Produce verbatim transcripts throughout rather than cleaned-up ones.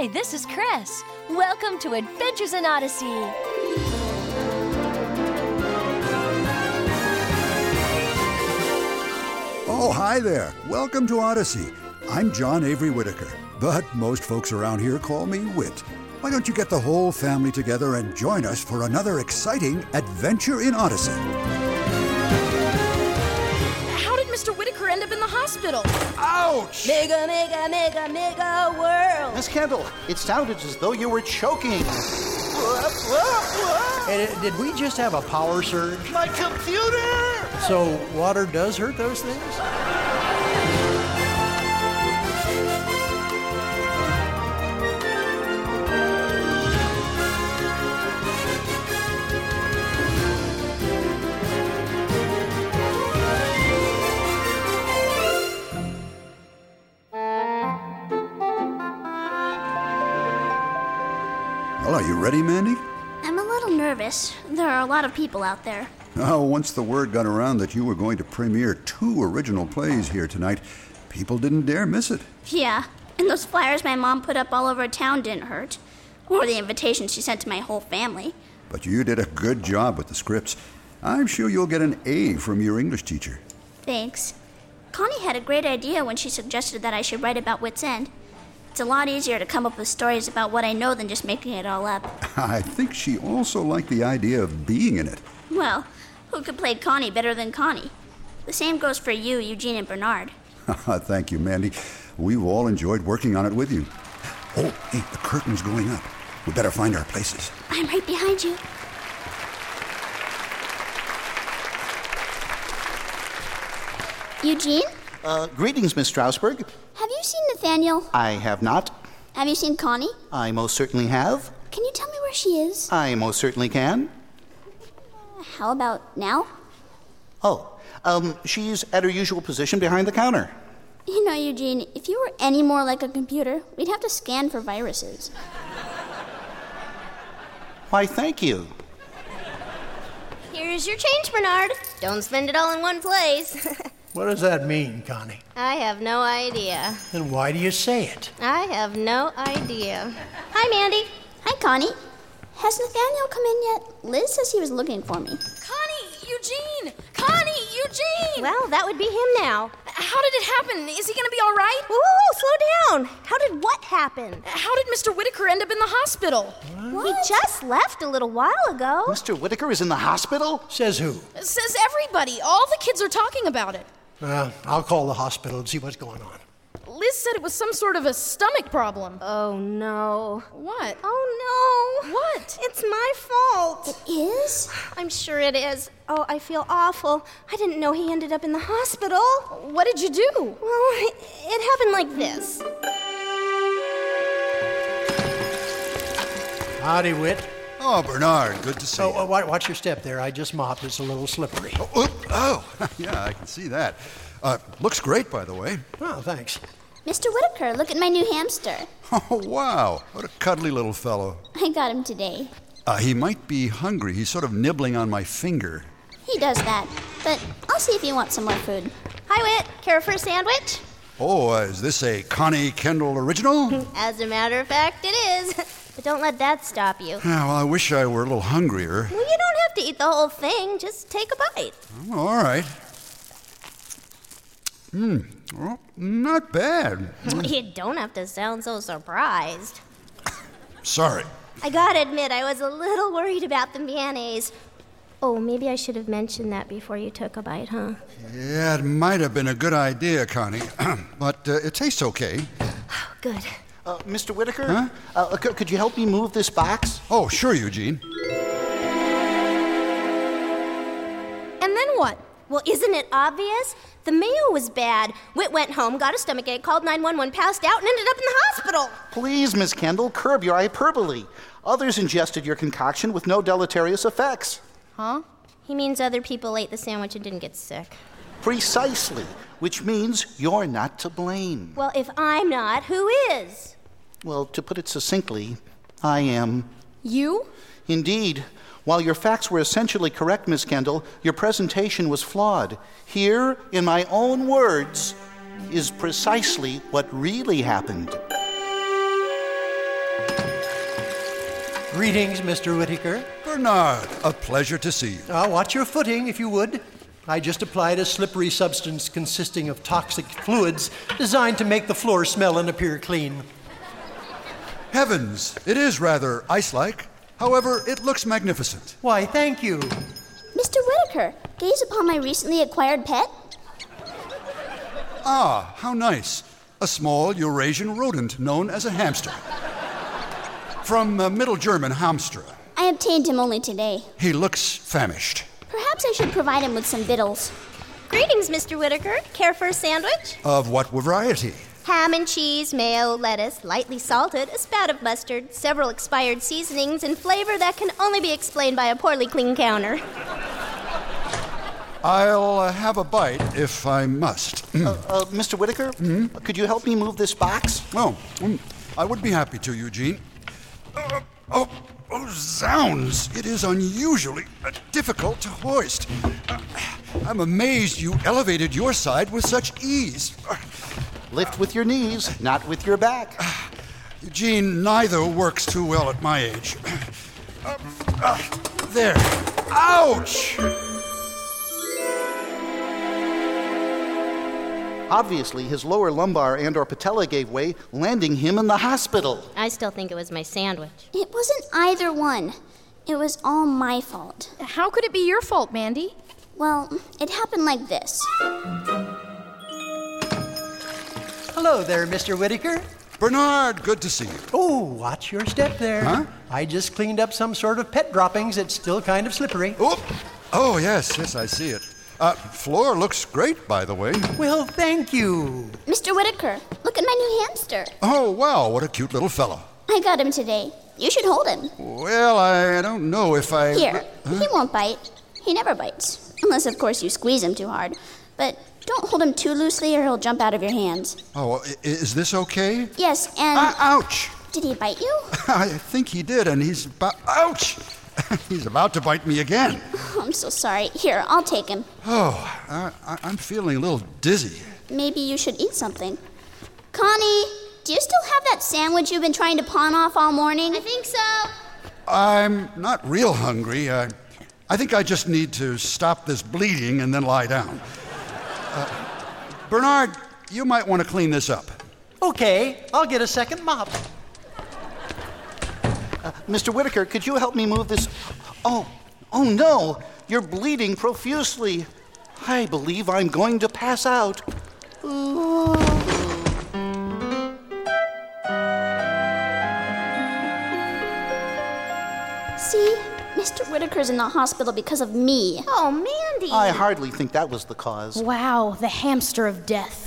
Hi, this is Chris. Welcome to Adventures in Odyssey. Oh, hi there. Welcome to Odyssey. I'm John Avery Whitaker, but most folks around here call me Whit. Why don't you get the whole family together and join us for another exciting Adventure in Odyssey? How did Mister Whitaker end up in the hospital? Ouch! Mega, mega, mega, mega world. Miss Kendall, it sounded as though you were choking. And did we just have a power surge? My computer! So water does hurt those things? Well, are you ready, Mandy? I'm a little nervous. There are a lot of people out there. Oh, once the word got around that you were going to premiere two original plays here tonight, people didn't dare miss it. Yeah, and those flyers my mom put up all over town didn't hurt. Or the invitations she sent to my whole family. But you did a good job with the scripts. I'm sure you'll get an A from your English teacher. Thanks. Connie had a great idea when she suggested that I should write about Wit's End. It's a lot easier to come up with stories about what I know than just making it all up. I think she also liked the idea of being in it. Well, who could play Connie better than Connie? The same goes for you, Eugene, and Bernard. Thank you, Mandy. We've all enjoyed working on it with you. Oh, hey, the curtain's going up. We better find our places. I'm right behind you. Eugene? Uh, greetings, Miss Strasberg. Have you seen Nathaniel? I have not. Have you seen Connie? I most certainly have. Can you tell me where she is? I most certainly can. How about now? Oh, um, she's at her usual position behind the counter. You know, Eugene, if you were any more like a computer, we'd have to scan for viruses. Why, thank you. Here's your change, Bernard. Don't spend it all in one place. What does that mean, Connie? I have no idea. And why do you say it? I have no idea. Hi, Mandy. Hi, Connie. Has Nathaniel come in yet? Liz says he was looking for me. Connie! Eugene! Connie! Eugene! Well, that would be him now. How did it happen? Is he going to be all right? Whoa, whoa, whoa, slow down. How did what happen? How did Mister Whitaker end up in the hospital? What? He just left a little while ago. Mister Whitaker is in the hospital? Says who? Says everybody. All the kids are talking about it. Uh, I'll call the hospital and see what's going on. Liz said it was some sort of a stomach problem. Oh, no. What? Oh, no. What? It's my fault. It is? I'm sure it is. Oh, I feel awful. I didn't know he ended up in the hospital. What did you do? Well, it, it happened like this. Howdy, Whit. Oh, Bernard, good to see Oh, you. uh, wa- watch your step there. I just mopped. It's a little slippery. Oh, oh, oh, yeah, I can see that. Uh, looks great, by the way. Oh, thanks. Mister Whitaker, look at my new hamster. Oh, wow. What a cuddly little fellow. I got him today. Uh, he might be hungry. He's sort of nibbling on my finger. He does that, but I'll see if he wants some more food. Hi, Whit. Care for a sandwich? Oh, uh, is this a Connie Kendall original? As a matter of fact, it is. But don't let that stop you. Yeah, well, I wish I were a little hungrier. Well, you don't have to eat the whole thing. Just take a bite. Oh, all right. Hmm, well, not bad. You don't have to sound so surprised. Sorry. I gotta admit, I was a little worried about the mayonnaise. Oh, maybe I should have mentioned that before you took a bite, huh? Yeah, it might have been a good idea, Connie. But uh, it tastes okay. Good. Uh, Mister Whitaker? Huh? Uh, c- could you help me move this box? Oh, sure, Eugene. And then what? Well, isn't it obvious? The mayo was bad. Whit went home, got a stomachache, called nine one one, passed out, and ended up in the hospital. Please, Miss Kendall, curb your hyperbole. Others ingested your concoction with no deleterious effects. Huh? He means other people ate the sandwich and didn't get sick. Precisely, which means you're not to blame. Well, if I'm not, who is? Well, to put it succinctly, I am. You? Indeed. While your facts were essentially correct, Miss Kendall, your presentation was flawed. Here, in my own words, is precisely what really happened. Greetings, Mister Whitaker. Bernard, a pleasure to see you. Uh, watch your footing, if you would. I just applied a slippery substance consisting of toxic fluids designed to make the floor smell and appear clean. Heavens, it is rather ice-like. However, it looks magnificent. Why, thank you. Mister Whitaker, gaze upon my recently acquired pet. Ah, how nice. A small Eurasian rodent known as a hamster. From uh, Middle German Hamstra. I obtained him only today. He looks famished. Perhaps I should provide him with some victuals. Greetings, Mister Whitaker. Care for a sandwich? Of what variety? Ham and cheese, mayo, lettuce, lightly salted, a spat of mustard, several expired seasonings, and flavor that can only be explained by a poorly clean counter. I'll uh, have a bite if I must. uh, uh, Mister Whitaker, mm-hmm. could you help me move this box? Oh, mm, I would be happy to, Eugene. Uh, oh, oh, zounds! It is unusually uh, difficult to hoist. Uh, I'm amazed you elevated your side with such ease. Uh, Lift with your knees, not with your back. Uh, Eugene, neither works too well at my age. Uh, uh, there. Ouch! Obviously, his lower lumbar and or patella gave way, landing him in the hospital. I still think it was my sandwich. It wasn't either one. It was all my fault. How could it be your fault, Mandy? Well, it happened like this. Hello there, Mister Whitaker. Bernard, good to see you. Oh, watch your step there. Huh? I just cleaned up some sort of pet droppings. It's still kind of slippery. Oh, oh yes, yes, I see it. Uh, floor looks great, by the way. Well, thank you. Mister Whitaker, look at my new hamster. Oh, wow, what a cute little fellow. I got him today. You should hold him. Well, I don't know if I... Here, Huh? he won't bite. He never bites. Unless, of course, you squeeze him too hard. But don't hold him too loosely or he'll jump out of your hands. Oh, i- is this okay? Yes, and... Uh, ouch! Did he bite you? I think he did, and he's about... Ouch! He's about to bite me again. Oh, I'm so sorry. Here, I'll take him. Oh, I, I, I'm feeling a little dizzy. Maybe you should eat something. Connie, do you still have that sandwich you've been trying to pawn off all morning? I think so. I'm not real hungry. I, I think I just need to stop this bleeding and then lie down. Uh, Bernard, you might want to clean this up. Okay, I'll get a second mop. Uh, Mister Whitaker, could you help me move this? Oh, oh no, you're bleeding profusely. I believe I'm going to pass out. Ooh. See? Mister Whitaker's in the hospital because of me. Oh, Mandy. I hardly think that was the cause. Wow, the hamster of death.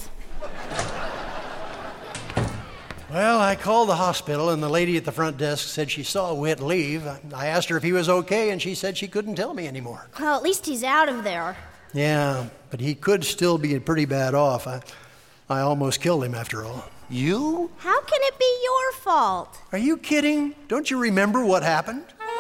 Well, I called the hospital, and the lady at the front desk said she saw Whit leave. I asked her if he was okay, and she said she couldn't tell me anymore. Well, at least he's out of there. Yeah, but he could still be pretty bad off. I, I almost killed him after all. You? How can it be your fault? Are you kidding? Don't you remember what happened?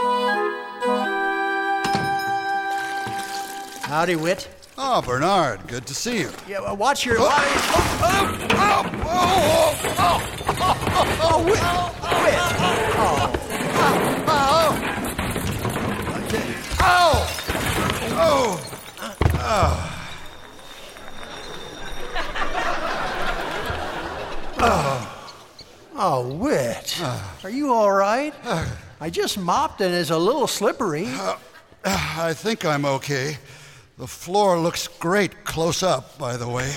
Howdy, Whit. Oh, Bernard, good to see you. Yeah, well, watch your... Oh, oh, oh, oh, oh, oh, Oh, Whit! Whit! oh, oh, Oh, Whit. Are you all right? I just mopped and it's a little slippery. I think I'm okay. The floor looks great close up, by the way.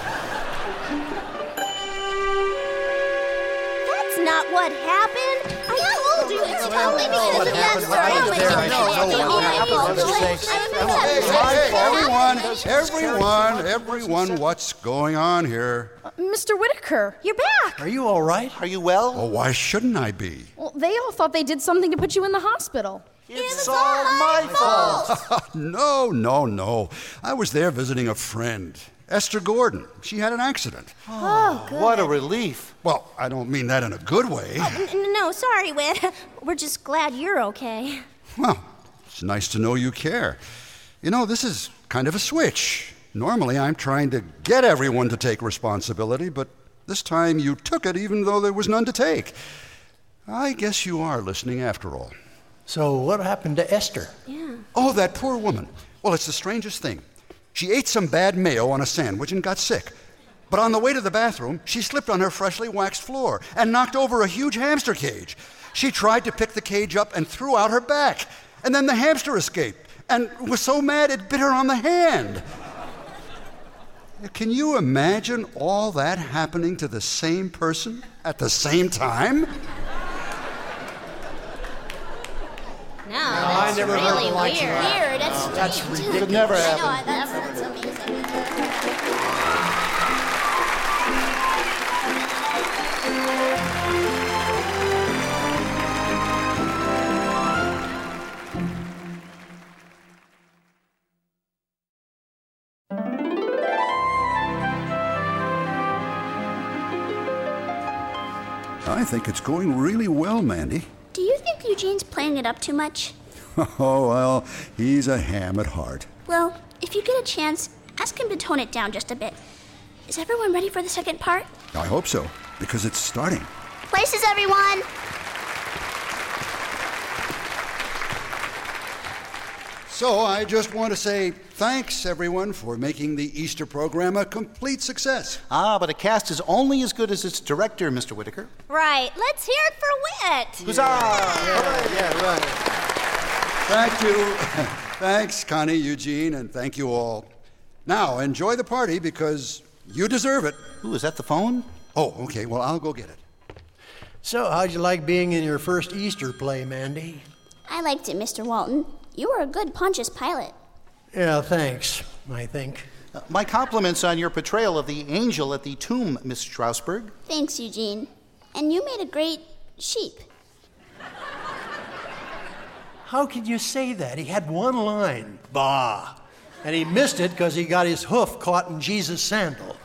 That's not what happened. I told you it's totally because what of happened? that I was there. I don't know what happened. I was just saying- Hey, hey, everyone, everyone, everyone, what's going on here? Mister Whitaker, You're back. Are you all right? Are you well? Oh, why shouldn't I be? well, they all thought they did something to put you in the hospital. It's all my fault. No, no, no. I was there visiting a friend, Esther Gordon. She had an accident. Oh, good. What a relief. Well, I don't mean that in a good way. N- No, sorry, Whit. We're just glad you're okay. Well, it's nice to know you care. You know, this is kind of a switch. Normally, I'm trying to get everyone to take responsibility, but this time you took it even though there was none to take. I guess you are listening after all. So what happened to Esther? Yeah. Oh, that poor woman. Well, it's the strangest thing. She ate some bad mayo on a sandwich and got sick. But on the way to the bathroom, she slipped on her freshly waxed floor and knocked over a huge hamster cage. She tried to pick the cage up and threw out her back. And then the hamster escaped and was so mad it bit her on the hand. Can you imagine all that happening to the same person at the same time? No, that's I never heard really the likes of weird. that. Weird. That's No, that's strange. ridiculous. Could never I happen. know, that's, that's amazing. I think it's going really well, Mandy. Do you think Eugene's playing it up too much? Oh, well, he's a ham at heart. Well, if you get a chance, ask him to tone it down just a bit. Is everyone ready for the second part? I hope so, because it's starting. Places, everyone! So I just want to say thanks, everyone, for making the Easter program a complete success. Ah, but a cast is only as good as its director, Mister Whitaker. Right. Let's hear it for Whit. Huzzah! Yeah, right. Thank you. Thanks, Connie, Eugene, and thank you all. Now, enjoy the party because you deserve it. Ooh, is that the phone? Oh, okay. Well, I'll go get it. So how'd you like being in your first Easter play, Mandy? I liked it, Mister Walton. You were a good Pontius Pilate. Yeah, thanks, I think. Uh, my compliments on your portrayal of the angel at the tomb, Miss Strasberg. Thanks, Eugene. And you made a great sheep. How could you say that? He had one line, bah. And he missed it because he got his hoof caught in Jesus' sandal.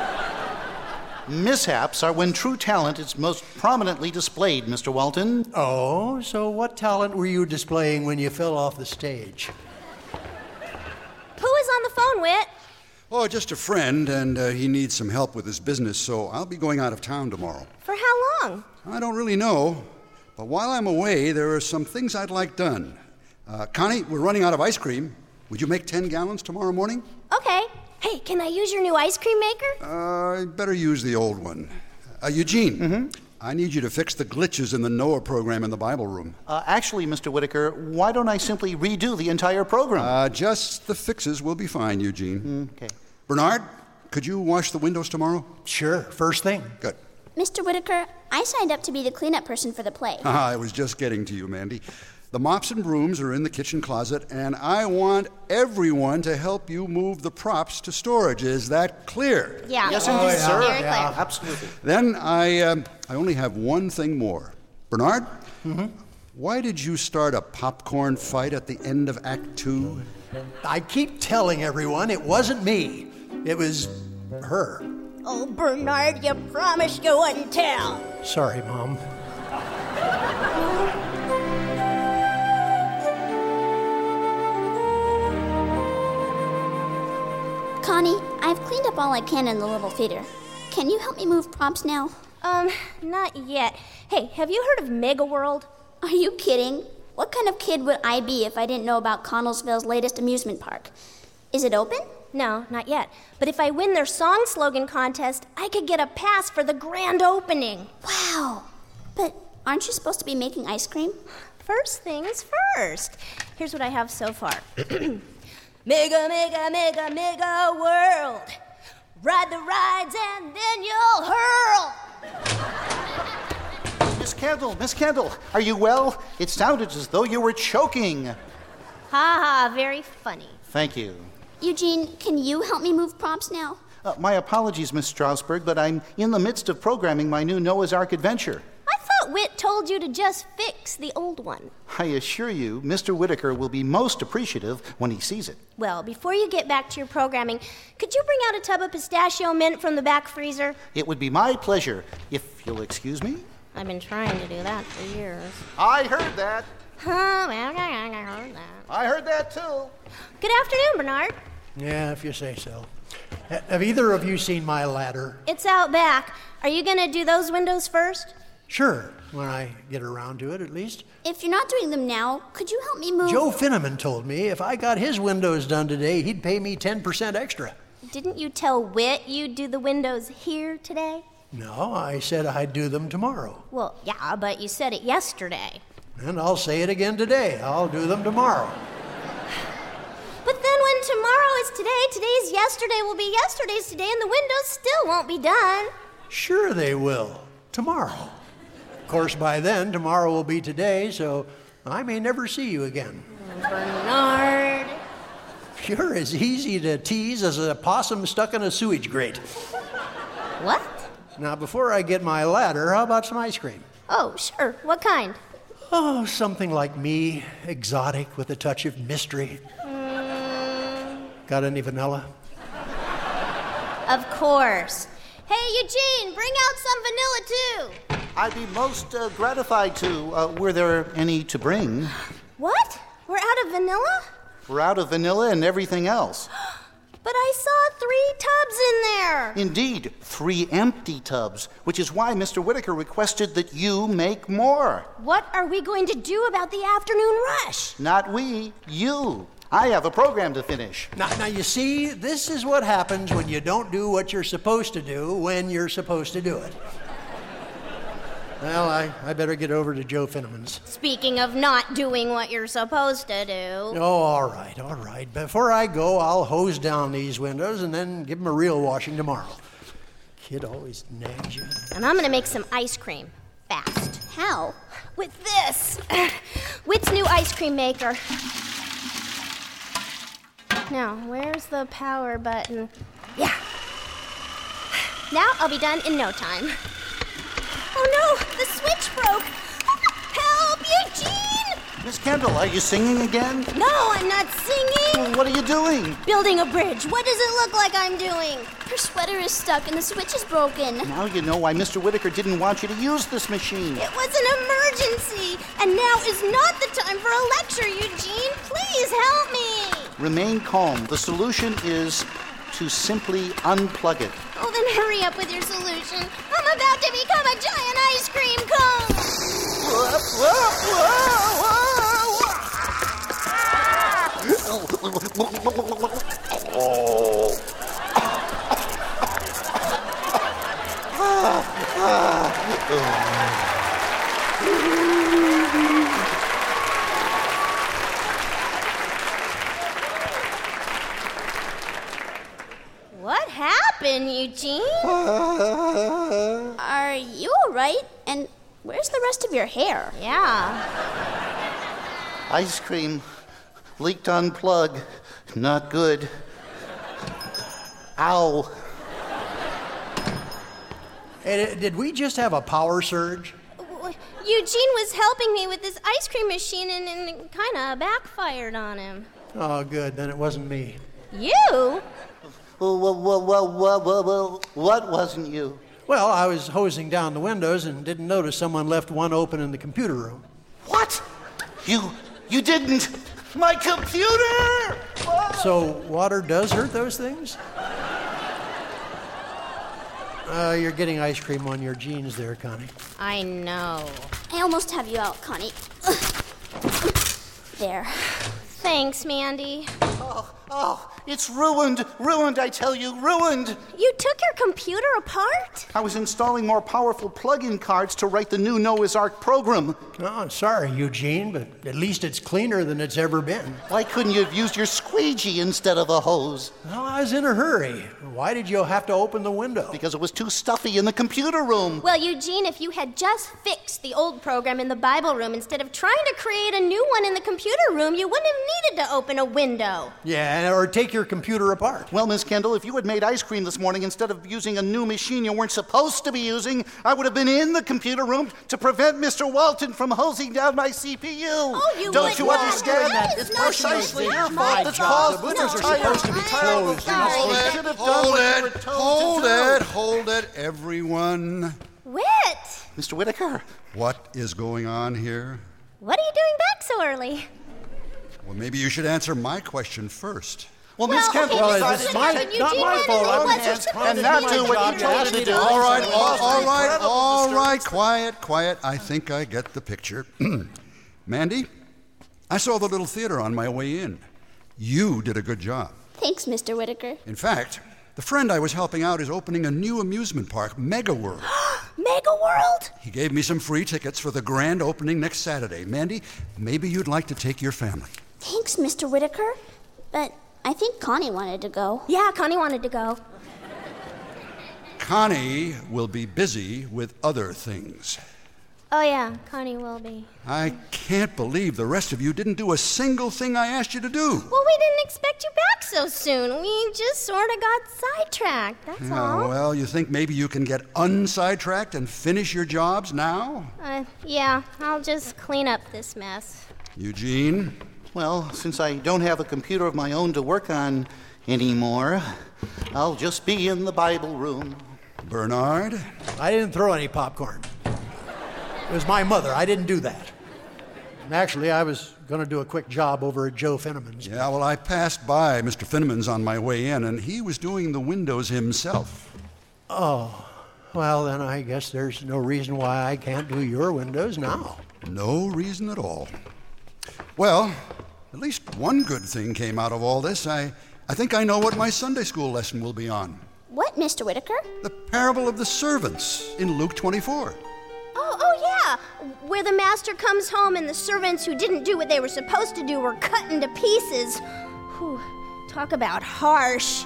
Mishaps are when true talent is most prominently displayed, Mister Walton. Oh, so what talent were you displaying when you fell off the stage? Who is on the phone, Whit? Oh, just a friend, and uh, he needs some help with his business, so I'll be going out of town tomorrow. For how long? I don't really know, but while I'm away, there are some things I'd like done. Uh, Connie, we're running out of ice cream. Would you make ten gallons tomorrow morning? Okay. Hey, can I use your new ice cream maker? Uh, I'd better use the old one. Uh, Eugene, mm-hmm. I need you to fix the glitches in the Noah program in the Bible room. Uh, actually, Mister Whitaker, why don't I simply redo the entire program? Uh, just the fixes will be fine, Eugene. Mm, okay. Bernard, could you wash the windows tomorrow? Sure, first thing. Good. Mister Whitaker, I signed up to be the cleanup person for the play. Ah, I was just getting to you, Mandy. The mops and brooms are in the kitchen closet, and I want everyone to help you move the props to storage. Is that clear? Yeah. Yes, Oh, indeed, yeah, sir. Very yeah. clear. Absolutely. Then I, um, I only have one thing more. Bernard, mm-hmm. Why did you start a popcorn fight at the end of Act Two? I keep telling everyone it wasn't me. It was her. Oh, Bernard, you promised you wouldn't tell. Sorry, Mom. Connie, I've cleaned up all I can in the little theater. Can you help me move props now? Um, not yet. Hey, have you heard of Mega World? Are you kidding? What kind of kid would I be if I didn't know about Connellsville's latest amusement park? Is it open? No, not yet. But if I win their song slogan contest, I could get a pass for the grand opening. Wow. But aren't you supposed to be making ice cream? First things first. Here's what I have so far. Mega, mega, mega, mega world. Ride the rides and then you'll hurl. Miss Kendall, Miss Kendall, are you well? It sounded as though you were choking. Ha ha, very funny. Thank you. Eugene, can you help me move props now? Uh, my apologies, Miss Strasberg, but I'm in the midst of programming my new Noah's Ark adventure. I thought Whit told you to just fix the old one. I assure you, Mister Whitaker will be most appreciative when he sees it. Well, before you get back to your programming, could you bring out a tub of pistachio mint from the back freezer? It would be my pleasure, if you'll excuse me. I've been trying to do that for years. I heard that. Huh, well, I heard that. I heard that too. Good afternoon, Bernard. Yeah, if you say so. Ha- Have either of you seen my ladder? It's out back. Are you going to do those windows first? Sure. when I get around to it, at least. If you're not doing them now, could you help me move? Joe Finneman told me if I got his windows done today, he'd pay me ten percent extra. Didn't you tell Whit you'd do the windows here today? No, I said I'd do them tomorrow. Well, yeah, but you said it yesterday. And I'll say it again today. I'll do them tomorrow. But then when tomorrow is today, today's yesterday will be yesterday's today, and the windows still won't be done. Sure they will. Tomorrow. Of course, by then, tomorrow will be today, so I may never see you again. Bernard. You're as easy to tease as a possum stuck in a sewage grate. What? Now, before I get my ladder, how about some ice cream? Oh, sure. What kind? Oh, something like me, exotic with a touch of mystery. Mm. Got any vanilla? Of course. Hey, Eugene, bring out some vanilla, too. I'd be most uh, gratified to. Uh, were there any to bring? What? We're out of vanilla? We're out of vanilla and everything else. But I saw three tubs in there. Indeed, three empty tubs, which is why Mister Whitaker requested that you make more. What are we going to do about the afternoon rush? Not we, you. I have a program to finish. Now, now, you see, this is what happens when you don't do what you're supposed to do when you're supposed to do it. Well, I, I better get over to Joe Finneman's. Speaking of not doing what you're supposed to do. Oh, all right, all right. Before I go, I'll hose down these windows and then give them a real washing tomorrow. Kid always nags you. And I'm going to make some ice cream. Fast. How? With this. Whit's new ice cream maker. Now, where's the power button? Yeah. Now I'll be done in no time. Oh no, the switch broke. Help, Eugene! Miss Kendall, are you singing again? No, I'm not singing. Well, what are you doing? Building a bridge. What does it look like I'm doing? Her sweater is stuck and the switch is broken. Now you know why Mister Whitaker didn't want you to use this machine. It was an emergency, and now is not the time for a lecture, Eugene. Please help me. Remain calm. The solution is to simply unplug it. Oh, then hurry up with your solution. I'm about to become a giant ice cream cone. Whoa, whoa, whoa, whoa. What happened, Eugene? Are you all right? And where's the rest of your hair? Yeah. Ice cream leaked on plug. Not good. Ow. Hey, did we just have a power surge? Eugene was helping me with this ice cream machine, and, and it kind of backfired on him. Oh, good. Then it wasn't me. You? Well, well, well, well, well, well, well, what wasn't you? Well, I was hosing down the windows and didn't notice someone left one open in the computer room. What? You, you didn't? My computer! So water does hurt those things? Uh, you're getting ice cream on your jeans there, Connie. I know. I almost have you out, Connie. There. Thanks, Mandy. Oh, oh, it's ruined, ruined, I tell you, ruined. You took your computer apart? I was installing more powerful plug-in cards to write the new Noah's Ark program. Oh, sorry, Eugene, but at least it's cleaner than it's ever been. Why couldn't you have used your squeegee instead of a hose? Well, I was in a hurry. Why did you have to open the window? Because it was too stuffy in the computer room. Well, Eugene, if you had just fixed the old program in the Bible room instead of trying to create a new one in the computer room, you wouldn't have needed to open a window. Yeah, or take your computer apart. Well, Miss Kendall, if you had made ice cream this morning instead of using a new machine you weren't supposed to be using, I would have been in the computer room to prevent Mister Walton from hosing down my C P U. Oh, you Don't would you not. understand? That is It's not precisely true. your Not fault my that's job. caused The this windows entire are supposed to be terrible closed. thing. Hold You it, should have done Hold what you it, were told hold to do. it, hold it, everyone. Whit! Mister Whitaker. What is going on here? What are you doing back so early? Well, maybe you should answer my question first. Well, Miss Well, Campbell okay, Well, decided it's to my, take not Eugene my had fault. his I own was budget. just And not do what you told her to do. All right, all, Most all right, incredible all right, disturbance. quiet, quiet. I think I get the picture. Mandy, I saw the little theater on my way in. You did a good job. Thanks, Mister Whitaker. In fact, the friend I was helping out is opening a new amusement park, Mega World. Mega World? He gave me some free tickets for the grand opening next Saturday. Mandy, maybe you'd like to take your family. Thanks, Mister Whitaker. But I think Connie wanted to go. Yeah, Connie wanted to go. Connie will be busy with other things. Oh, yeah, Connie will be. I can't believe the rest of you didn't do a single thing I asked you to do. Well, we didn't expect you back so soon. We just sort of got sidetracked, that's Oh, all. well, you think maybe you can get unsidetracked and finish your jobs now? Uh, yeah, I'll just clean up this mess. Eugene? Well, since I don't have a computer of my own to work on anymore, I'll just be in the Bible room. Bernard? I didn't throw any popcorn. It was my mother. I didn't do that. And actually, I was going to do a quick job over at Joe Finneman's. Yeah, well, I passed by Mister Finneman's on my way in, and he was doing the windows himself. Oh, well, then I guess there's no reason why I can't do your windows now. No reason at all. Well, at least one good thing came out of all this. I, I think I know what my Sunday school lesson will be on. What, Mister Whitaker? The parable of the servants in Luke twenty-four. Oh, oh, yeah, where the master comes home and the servants who didn't do what they were supposed to do were cut into pieces. Whew, talk about harsh.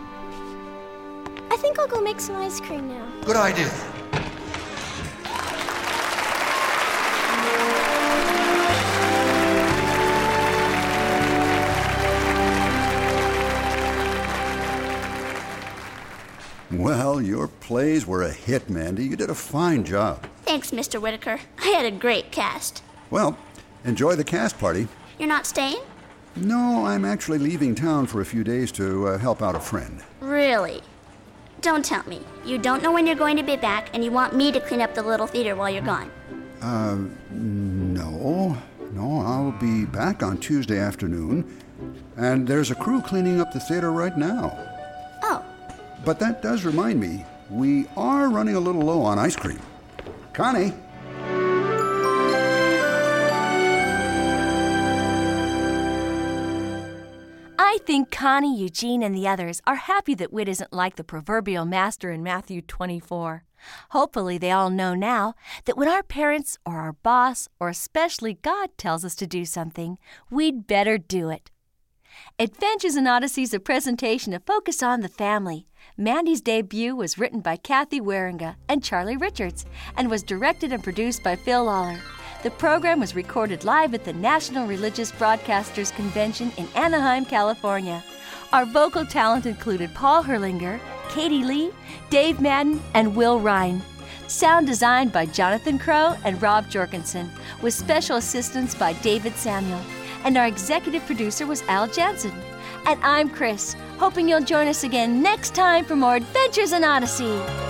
I think I'll go make some ice cream now. Good idea. Well, your plays were a hit, Mandy. You did a fine job. Thanks, Mister Whitaker. I had a great cast. Well, enjoy the cast party. You're not staying? No, I'm actually leaving town for a few days to uh, help out a friend. Really? Don't tell me. You don't know when you're going to be back, and you want me to clean up the little theater while you're gone. Uh, no. No, I'll be back on Tuesday afternoon, and there's a crew cleaning up the theater right now. Oh. But that does remind me, we are running a little low on ice cream. Connie? I think Connie, Eugene, and the others are happy that Whit isn't like the proverbial master in Matthew twenty-four. Hopefully they all know now that when our parents or our boss or especially God tells us to do something, we'd better do it. Adventures in Odyssey is a presentation of Focus on the Family. Mandy's debut was written by Kathy Waringa and Charlie Richards and was directed and produced by Phil Lawler. The program was recorded live at the National Religious Broadcasters Convention in Anaheim, California. Our vocal talent included Paul Herlinger, Katie Lee, Dave Madden, and Will Ryan. Sound designed by Jonathan Crow and Rob Jorgensen, with special assistance by David Samuel. And our executive producer was Al Jansen. And I'm Chris, hoping you'll join us again next time for more Adventures in Odyssey.